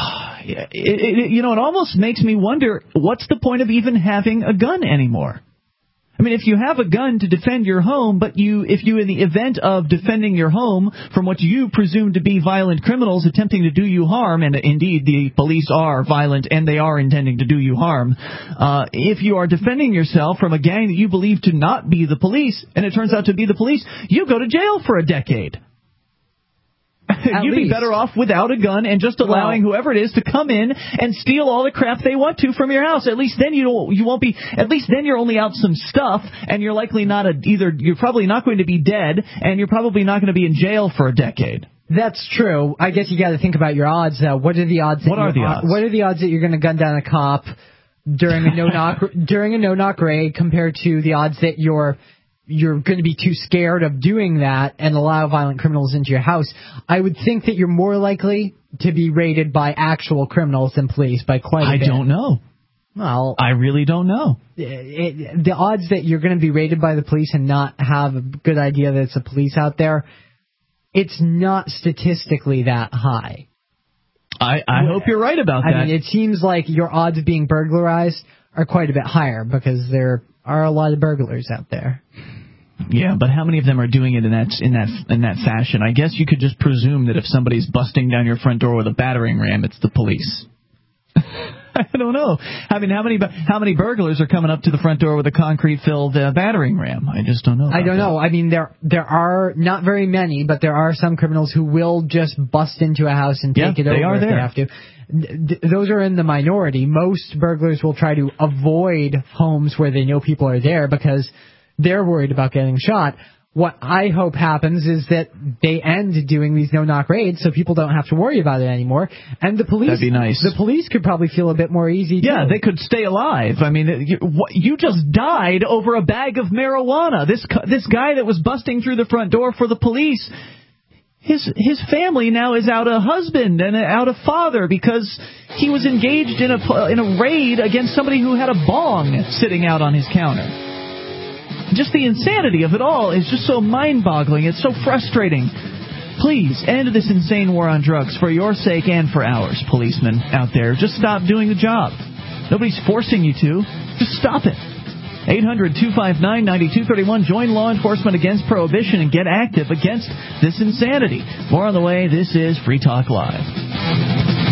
it, it, it, you know, it almost makes me wonder, what's the point of even having a gun anymore? I mean, if you have a gun to defend your home, but you, if you, in the event of defending your home from what you presume to be violent criminals attempting to do you harm, and indeed the police are violent and they are intending to do you harm, uh, if you are defending yourself from a gang that you believe to not be the police, and it turns out to be the police, you go to jail for a decade. You'd least. be better off without a gun and just allowing well, whoever it is to come in and steal all the crap they want to from your house. At least then you don't, you won't be. At least then you're only out some stuff, and you're likely not a, either. You're probably not going to be dead, and you're probably not going to be in jail for a decade. That's true. I guess you got to think about your odds, though. What are the odds? That What are the odds? What are the odds that you're going to gun down a cop during a no knock during a no knock raid compared to the odds that you're you're going to be too scared of doing that and allow violent criminals into your house? I would think that you're more likely to be raided by actual criminals than police by quite a I bit. don't know. Well, I really don't know. It, it, the odds that you're going to be raided by the police and not have a good idea that it's the police out there, it's not statistically that high. I, I hope you're right about I that. I mean, it seems like your odds of being burglarized are quite a bit higher because there are a lot of burglars out there. Yeah, but how many of them are doing it in that in that in that fashion? I guess you could just presume that if somebody's busting down your front door with a battering ram, it's the police. I don't know. I mean, how many how many burglars are coming up to the front door with a concrete-filled uh, battering ram? I just don't know. I don't that. know. I mean, there there are not very many, but there are some criminals who will just bust into a house and take yeah, it over they are if there. they have to. Th- those are in the minority. Most burglars will try to avoid homes where they know people are there because they're worried about getting shot. What I hope happens is that they end doing these no-knock raids so people don't have to worry about it anymore. And the police, That'd be nice. The police could probably feel a bit more easy, Yeah, too. they could stay alive. I mean, you, you just died over a bag of marijuana. This this guy that was busting through the front door for the police, his his family now is out a husband and out a father because he was engaged in a in a raid against somebody who had a bong sitting out on his counter. Just the insanity of it all is just so mind-boggling. It's so frustrating. Please, end this insane war on drugs for your sake and for ours, policemen out there. Just stop doing the job. Nobody's forcing you to. Just stop it. eight hundred two five nine nine two three one. Join law enforcement against prohibition and get active against this insanity. More on the way. This is Free Talk Live.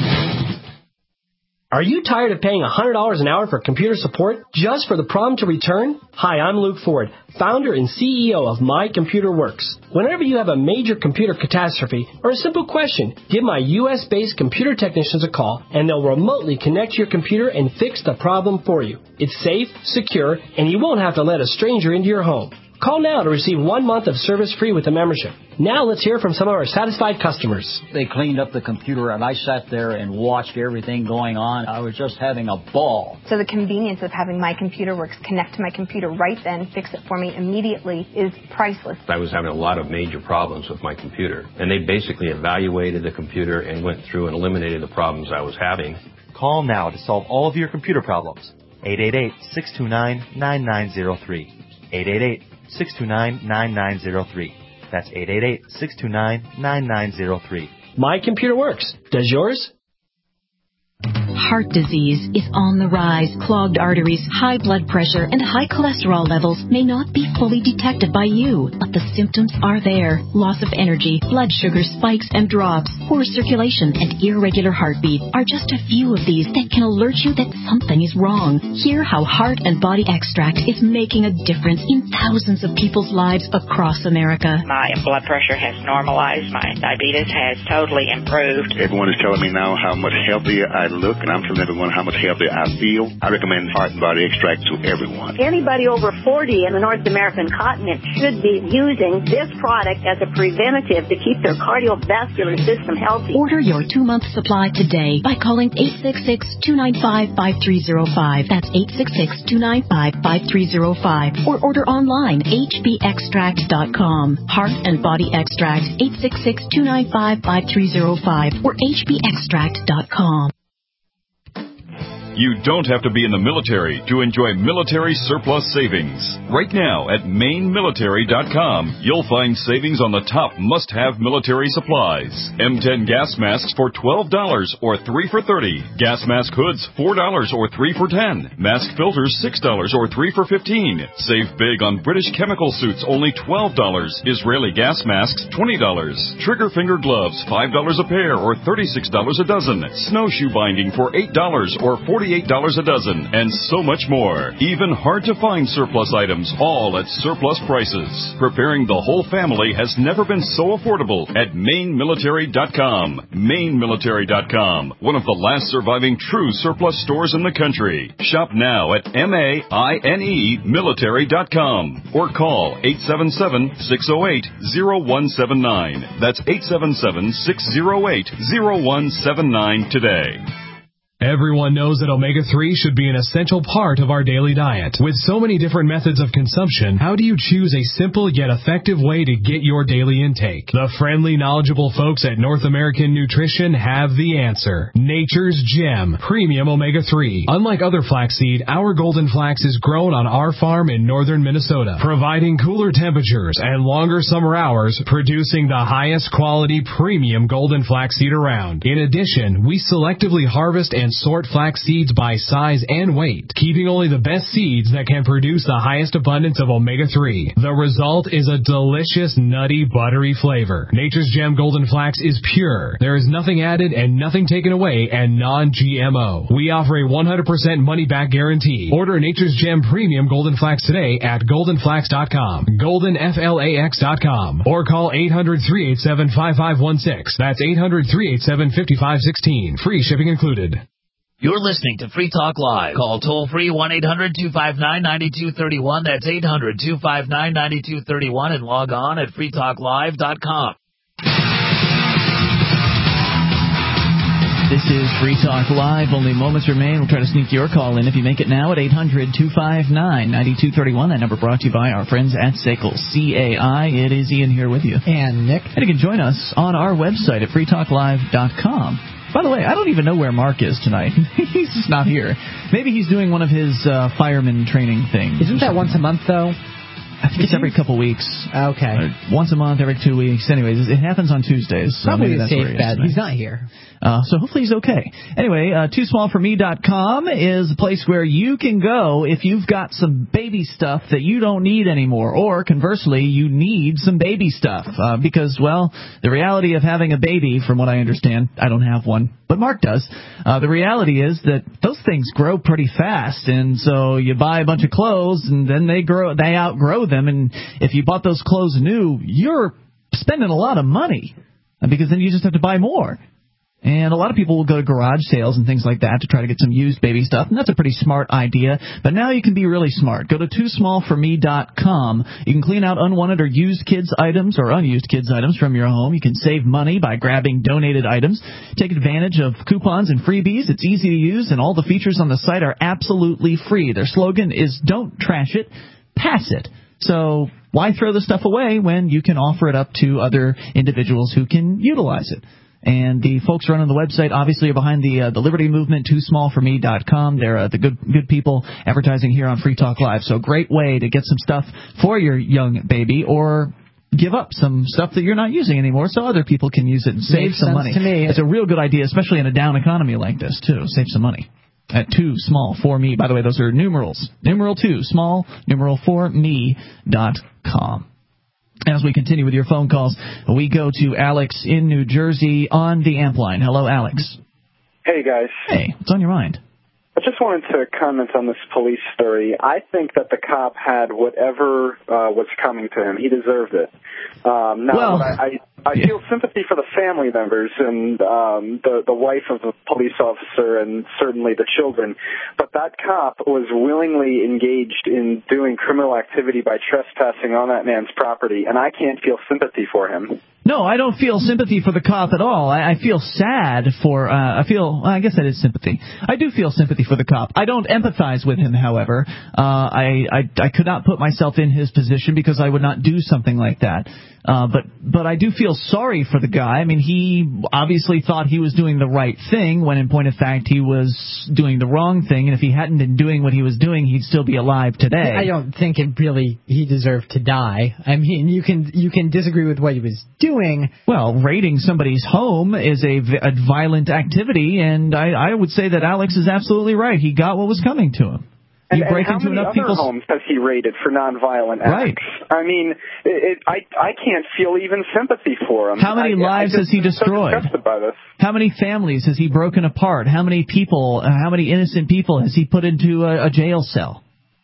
Are you tired of paying one hundred dollars an hour for computer support just for the problem to return? Hi, I'm Luke Ford, founder and C E O of My Computer Works. Whenever you have a major computer catastrophe or a simple question, give my U S-based computer technicians a call and they'll remotely connect your computer and fix the problem for you. It's safe, secure, and you won't have to let a stranger into your home. Call now to receive one month of service free with a membership. Now let's hear from some of our satisfied customers. They cleaned up the computer and I sat there and watched everything going on. I was just having a ball. So the convenience of having My Computer Works connect to my computer right then, fix it for me immediately is priceless. I was having a lot of major problems with my computer, and they basically evaluated the computer and went through and eliminated the problems I was having. Call now to solve all of your computer problems. eight eight eight, six two nine, nine nine zero three. eight eight eight, six two nine, nine nine zero three. That's eight eight eight, six two nine, nine nine zero three. My Computer Works. Does yours? Heart disease is on the rise. Clogged arteries, high blood pressure, and high cholesterol levels may not be fully detected by you, but the symptoms are there. Loss of energy, blood sugar spikes and drops, poor circulation, and irregular heartbeat are just a few of these that can alert you that something is wrong. Hear how Heart and Body Extract is making a difference in thousands of people's lives across America. My blood pressure has normalized. My diabetes has totally improved. Everyone is telling me now how much healthier I look, and I'm telling everyone how much healthier I feel. I recommend Heart and Body Extract to everyone. Anybody over forty in the North American continent should be using this product as a preventative to keep their cardiovascular system healthy. Order your two-month supply today by calling eight six six, two nine five, five three zero five. That's eight six six, two nine five, five three zero five. Or order online, h b extract dot com. Heart and Body Extract, eight six six, two nine five, five three zero five or h b extract dot com. You don't have to be in the military to enjoy military surplus savings. Right now at Maine Military dot com, you'll find savings on the top must-have military supplies. M ten gas masks for twelve dollars or three for thirty dollars. Gas mask hoods four dollars or three for ten dollars. Mask filters six dollars or three for fifteen dollars. Save big on British chemical suits, only twelve dollars. Israeli gas masks, twenty dollars. Trigger finger gloves, five dollars a pair or thirty-six dollars a dozen. Snowshoe binding for eight dollars or forty-eight dollars a dozen. And so much more. Even hard-to-find surplus items, all at surplus prices. Preparing the whole family has never been so affordable at Maine Military dot com. Maine Military dot com, one of the last surviving true surplus stores in the country. Shop now at M A I N E Military dot com or call eight seven seven, six oh eight, oh one seven nine. That's eight seven seven, six oh eight, oh one seven nine today. Everyone knows that omega three should be an essential part of our daily diet. With so many different methods of consumption, how do you choose a simple yet effective way to get your daily intake? The friendly, knowledgeable folks at North American Nutrition have the answer. Nature's Gem Premium Omega three. Unlike other flaxseed, our golden flax is grown on our farm in northern Minnesota, providing cooler temperatures and longer summer hours, producing the highest quality premium golden flaxseed around. In addition, we selectively harvest and sort flax seeds by size and weight, keeping only the best seeds that can produce the highest abundance of omega three. The result is a delicious, nutty, buttery flavor. Nature's Gem Golden Flax is pure. There is nothing added and nothing taken away, and non G M O. We offer a one hundred percent money-back guarantee. Order Nature's Gem Premium Golden Flax today at golden flax dot com, golden flax dot com, or call eight hundred, three eight seven, five five one six. That's eight hundred, three eight seven, five five one six. Free shipping included. You're listening to Free Talk Live. Call toll-free one eight hundred, two five nine, nine two three one. That's eight hundred, two five nine, nine two three one, and log on at free talk live dot com. This is Free Talk Live. Only moments remain. We'll try to sneak your call in if you make it now at eight hundred, two five nine, nine two three one. That number brought to you by our friends at S A C L C A I. It is Ian here with you. And Nick. And you can join us on our website at free talk live dot com. By the way, I don't even know where Mark is tonight. He's just not here. Maybe he's doing one of his uh, fireman training things. Isn't that once a month, though? I think it's every couple weeks. Okay. Uh, once a month, every two weeks. Anyways, it happens on Tuesdays. So Probably maybe a that's safe where he bet. is He's not here. Uh, so hopefully he's okay. Anyway, uh, too small for me dot com is a place where you can go if you've got some baby stuff that you don't need anymore, or conversely, you need some baby stuff. Uh, because, well, the reality of having a baby, from what I understand, I don't have one, but Mark does. Uh, the reality is that those things grow pretty fast, and so you buy a bunch of clothes, and then they grow, they outgrow them, and if you bought those clothes new, you're spending a lot of money, because then you just have to buy more. And a lot of people will go to garage sales and things like that to try to get some used baby stuff, and that's a pretty smart idea. But now you can be really smart. Go to too small for me dot com. You can clean out unwanted or used kids' items or unused kids' items from your home. You can save money by grabbing donated items. Take advantage of coupons and freebies. It's easy to use, and all the features on the site are absolutely free. Their slogan is don't trash it, pass it. So why throw the stuff away when you can offer it up to other individuals who can utilize it? And the folks running the website obviously are behind the uh, the Liberty Movement, too small for me dot com. They're uh, the good good people advertising here on Free Talk Live. So great way to get some stuff for your young baby, or give up some stuff that you're not using anymore so other people can use it and save Makes some sense money. to me. It's a real good idea, especially in a down economy like this, too. Save some money. At too small for me. By the way, those are numerals. Numeral two, small, numeral for me dot com. As we continue with your phone calls, we go to Alex in New Jersey on the amp line. Hello, Alex. Hey, guys. Hey, what's on your mind? I just wanted to comment on this police story. I think that the cop had whatever uh, was coming to him. He deserved it. Um, now, well, I, I, I yeah. feel sympathy for the family members and um, the, the wife of the police officer and certainly the children, but that cop was willingly engaged in doing criminal activity by trespassing on that man's property, and I can't feel sympathy for him. No, I don't feel sympathy for the cop at all. I, I feel sad for, uh, I feel, I guess that is sympathy. I do feel sympathy for the cop. I don't empathize with him, however. Uh, I, I, I could not put myself in his position because I would not do something like that. Uh, but, but I do feel sorry for the guy. I mean, he obviously thought he was doing the right thing when in point of fact he was doing the wrong thing. And if he hadn't been doing what he was doing, he'd still be alive today. I don't think it really, he deserved to die. I mean, you can, you can disagree with what he was doing. Well, raiding somebody's home is a, a violent activity, and I, I would say that Alex is absolutely right. He got what was coming to him. And, you break and how into many enough other people's homes has he raided for nonviolent acts? Right. I mean, it, it, I I can't feel even sympathy for him. How many I, lives I has he I'm so destroyed? disgusted by this. How many families has he broken apart? How many people, uh, how many innocent people has he put into a, a jail cell?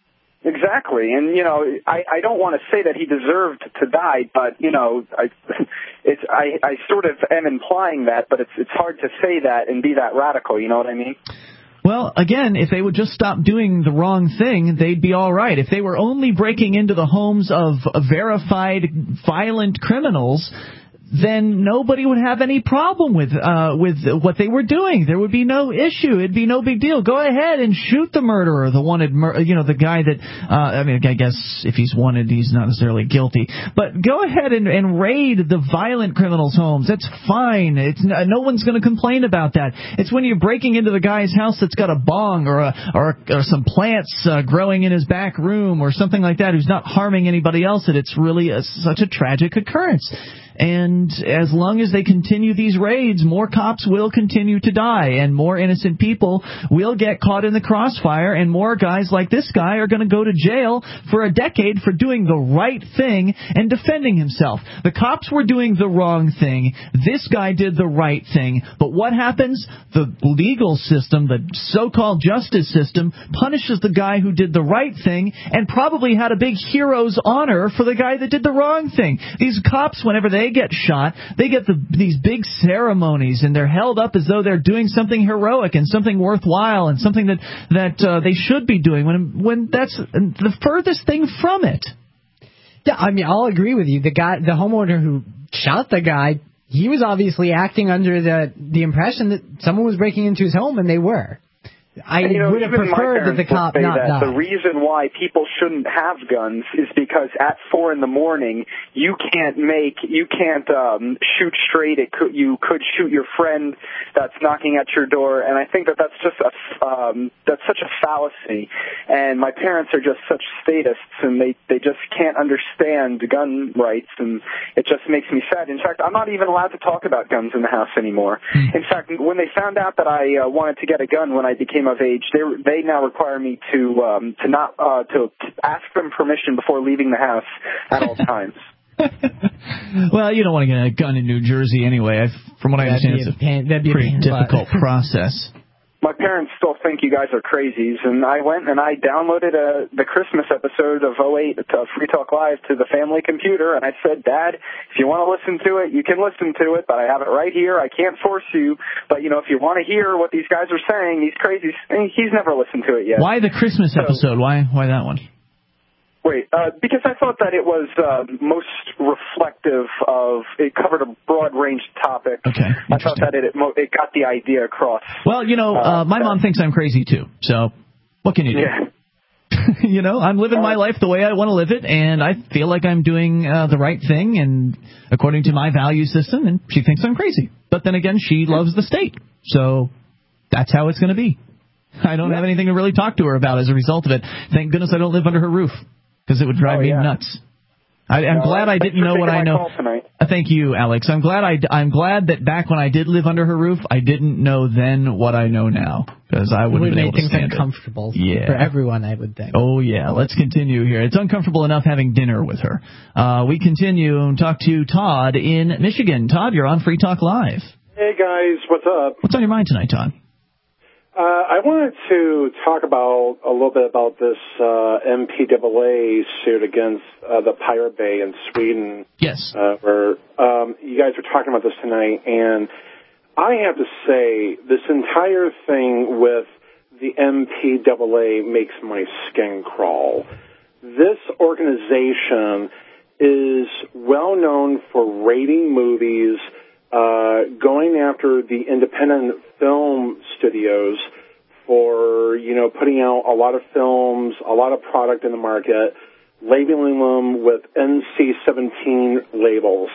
Exactly, and you know, I, I don't want to say that he deserved to die, but you know, I, it's I, I sort of am implying that, but it's it's hard to say that and be that radical. You know what I mean? Well, again, if they would just stop doing the wrong thing, they'd be all right. If they were only breaking into the homes of verified violent criminals, then nobody would have any problem with uh, with what they were doing. There would be no issue. It'd be no big deal. Go ahead and shoot the murderer, the wanted, mur- you know, the guy that, uh, I mean, I guess if he's wanted, he's not necessarily guilty. But go ahead and, and raid the violent criminals' homes. That's fine. It's no one's going to complain about that. It's when you're breaking into the guy's house that's got a bong or a, or, or some plants uh, growing in his back room or something like that, who's not harming anybody else, that it's really a, such a tragic occurrence. And as long as they continue these raids, more cops will continue to die, and more innocent people will get caught in the crossfire, and more guys like this guy are going to go to jail for a decade for doing the right thing and defending himself. The cops were doing the wrong thing. This guy did the right thing. But what happens? The legal system, the so-called justice system, punishes the guy who did the right thing and probably had a big hero's honor for the guy that did the wrong thing. These cops, whenever they They get shot, they get the, these big ceremonies, and they're held up as though they're doing something heroic and something worthwhile and something that that uh, they should be doing, when when that's the furthest thing from it. Yeah, I mean, I'll agree with you. The guy, the homeowner who shot the guy, he was obviously acting under the the impression that someone was breaking into his home, and they were. I and, you know, would have even preferred that the cop not that die. The reason why people shouldn't have guns is because at four in the morning you can't make you can't um, shoot straight. It could, you could shoot your friend that's knocking at your door, and I think that that's just a um, that's such a fallacy. And my parents are just such statists, and they they just can't understand gun rights, and it just makes me sad. In fact, I'm not even allowed to talk about guns in the house anymore. In fact, when they found out that I uh, wanted to get a gun when I became of age, they they now require me to um, to not uh, to, to ask them permission before leaving the house at all times. Well, you don't want to get a gun in New Jersey anyway. I, from what I That'd understand, it's a, pain, that'd be pretty a difficult process. My parents still think you guys are crazies, and I went and I downloaded a, the Christmas episode of oh eight to Free Talk Live to the family computer, and I said, Dad, if you want to listen to it, you can listen to it, but I have it right here. I can't force you, but, you know, if you want to hear what these guys are saying, these crazies, he's never listened to it yet. Why the Christmas so, episode? Why why that one? Wait, uh, because I thought that it was uh, most reflective of, it covered a broad range of topics. Okay, I thought that it, it, it got the idea across. Well, you know, uh, my mom thinks I'm crazy too, so what can you do? Yeah. You know, I'm living my life the way I want to live it, and I feel like I'm doing uh, the right thing, and according to my value system, and she thinks I'm crazy. But then again, she loves the state, so that's how it's going to be. I don't have anything to really talk to her about as a result of it. Thank goodness I don't live under her roof, because it would drive oh, me yeah. nuts. I, I'm no, glad I didn't know what I know. Uh, thank you, Alex. I'm glad I, I'm glad that back when I did live under her roof, I didn't know then what I know now, because I wouldn't have been able to stand it. It would make things uncomfortable yeah. for everyone, I would think. Oh, yeah. Let's continue here. It's uncomfortable enough having dinner with her. Uh, we continue and talk to Todd in Michigan. Todd, you're on Free Talk Live. Hey, guys. What's up? What's on your mind tonight, Todd? Uh, I wanted to talk about a little bit about this uh, M P A A suit against uh, the Pirate Bay in Sweden. Yes. Uh, where um, you guys were talking about this tonight, and I have to say this entire thing with the M P A A makes my skin crawl. This organization is well known for rating movies, uh, going after the independent film studios for, you know, putting out a lot of films, a lot of product in the market, labeling them with N C seventeen labels.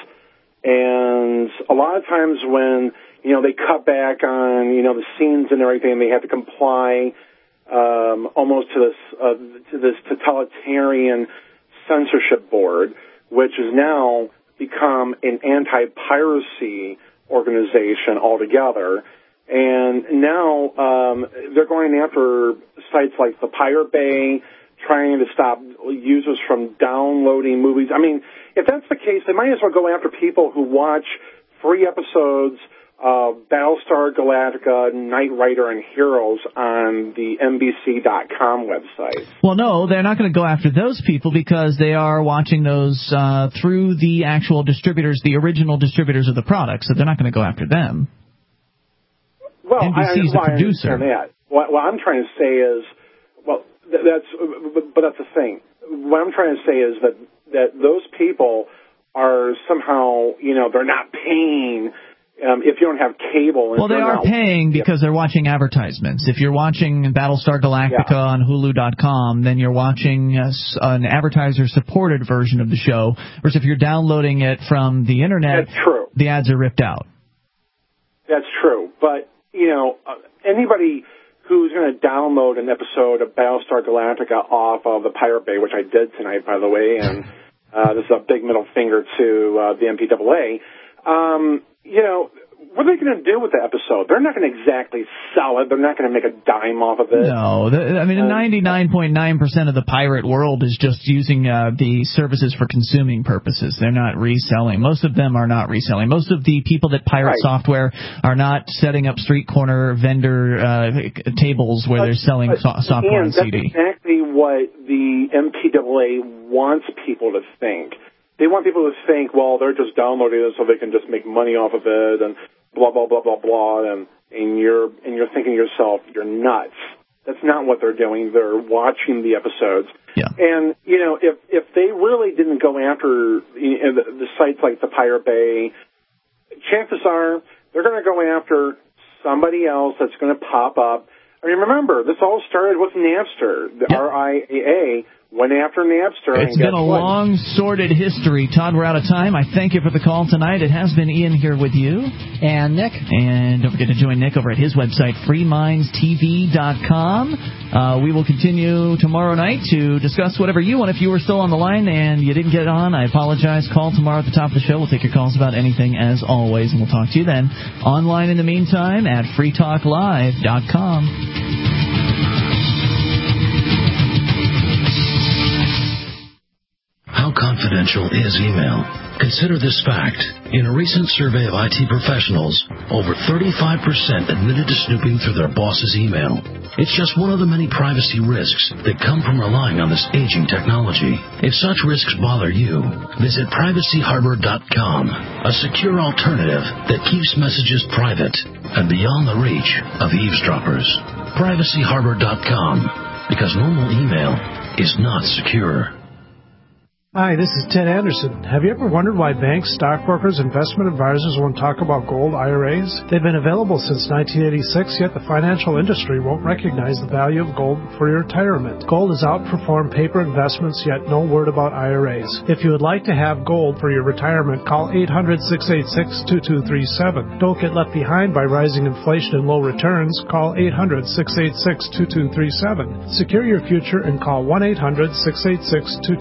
And a lot of times when, you know, they cut back on, you know, the scenes and everything, they have to comply um, almost to this uh, to this totalitarian censorship board, which has now become an anti-piracy organization altogether. And now um, they're going after sites like the Pirate Bay, trying to stop users from downloading movies. I mean, if that's the case, they might as well go after people who watch free episodes of Battlestar Galactica, Knight Rider, and Heroes on the N B C dot com website. Well, no, they're not going to go after those people because they are watching those uh, through the actual distributors, the original distributors of the product, so they're not going to go after them. Well, N B C is I, well, the producer. I understand that. What, what I'm trying to say is, well, th- that's, but, but that's the thing. What I'm trying to say is that, that those people are somehow, you know, they're not paying. Um, if you don't have cable. Well, they are paying because they're watching advertisements. If you're watching Battlestar Galactica yeah. on Hulu dot com, then you're watching uh, an advertiser-supported version of the show. Whereas if you're downloading it from the Internet, that's true. The ads are ripped out. That's true. But, you know, uh, anybody who's going to download an episode of Battlestar Galactica off of the Pirate Bay, which I did tonight, by the way, and uh, this is a big middle finger to uh, the M P A A, um, you know, what are they going to do with the episode? They're not going to exactly sell it. They're not going to make a dime off of it. No. The, I mean, ninety-nine point nine percent of the pirate world is just using uh, the services for consuming purposes. They're not reselling. Most of them are not reselling. Most of the people that pirate right. software are not setting up street corner vendor uh, tables where but, they're selling but, so- software and C D. That's exactly what the M P A A wants people to think. They want people to think, well, they're just downloading it so they can just make money off of it and blah, blah, blah, blah, blah, and, and you're and you're thinking to yourself, you're nuts. That's not what they're doing. They're watching the episodes. Yeah. And, you know, if if they really didn't go after you know, the, the sites like the Pirate Bay, chances are they're going to go after somebody else that's going to pop up. I mean, remember, this all started with Napster, the yep. R I A A. Went after Napster. It's been a what? long, sordid history. Todd, we're out of time. I thank you for the call tonight. It has been Ian here with you. And Nick. And don't forget to join Nick over at his website, free minds T V dot com. Uh, we will continue tomorrow night to discuss whatever you want. If you were still on the line and you didn't get on, I apologize. Call tomorrow at the top of the show. We'll take your calls about anything as always, and we'll talk to you then. Online in the meantime at free talk live dot com. How confidential is email? Consider this fact. In a recent survey of I T professionals, over thirty-five percent admitted to snooping through their boss's email. It's just one of the many privacy risks that come from relying on this aging technology. If such risks bother you, visit privacy harbor dot com, a secure alternative that keeps messages private and beyond the reach of eavesdroppers. privacy harbor dot com, because normal email is not secure. Hi, this is Ted Anderson. Have you ever wondered why banks, stockbrokers, investment advisors won't talk about gold I R As? They've been available since nineteen eighty-six, yet the financial industry won't recognize the value of gold for your retirement. Gold has outperformed paper investments, yet no word about I R As. If you would like to have gold for your retirement, call eight hundred, six eight six, two two three seven. Don't get left behind by rising inflation and low returns. Call eight hundred, six eight six, two two three seven. Secure your future and call one eight hundred, six eight six, two two three seven.